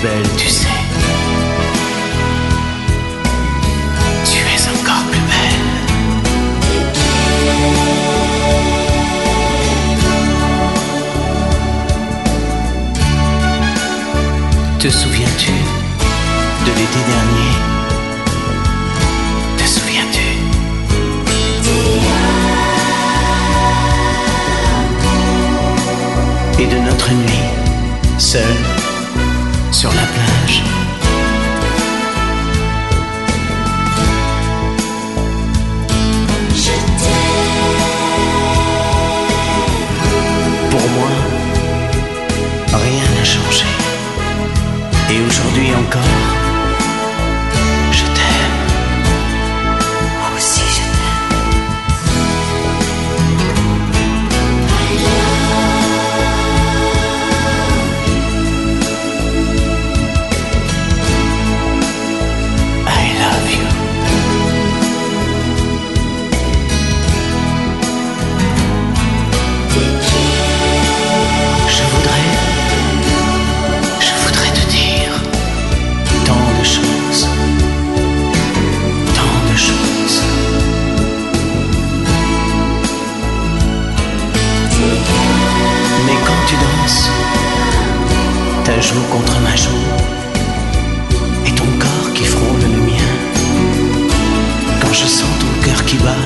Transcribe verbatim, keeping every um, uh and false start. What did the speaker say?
belle, tu sais. Tu es encore plus belle. Te souviens-tu de l'été dernier? Te souviens-tu? Et de notre nuit, seule, sur la plage. Je t'aime. Pour moi, rien n'a changé. Et aujourd'hui encore, je t'aime. Moi aussi je t'aime. I love you. Je voudrais, je voudrais te dire tant de choses, tant de choses. Mais quand tu danses, ta joue contre ma joue, et ton corps qui frôle le mien, quand je sens ton cœur qui bat